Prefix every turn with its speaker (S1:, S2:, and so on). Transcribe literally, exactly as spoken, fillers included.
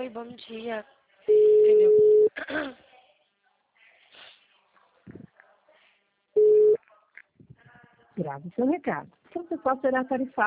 S1: Oi, bom dia. Entendeu?
S2: Grave seu recado. Seu pessoal será tarifado